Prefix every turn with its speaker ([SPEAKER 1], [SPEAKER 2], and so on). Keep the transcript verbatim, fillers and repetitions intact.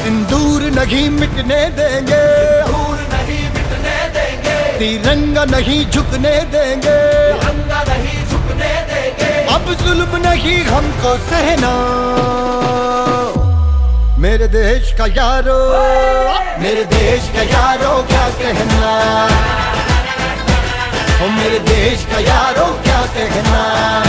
[SPEAKER 1] सिंदूर नहीं मिटने देंगे,
[SPEAKER 2] दूर नहीं मिटने देंगे,
[SPEAKER 1] तिरंगा नहीं झुकने देंगे,
[SPEAKER 2] तिरंगा नहीं झुकने देंगे।
[SPEAKER 1] अब जुल्म नहीं हमको सहना, मेरे देश का यारो, मेरे देश का यारो क्या कहना, ओ मेरे देश का यारो क्या कहना।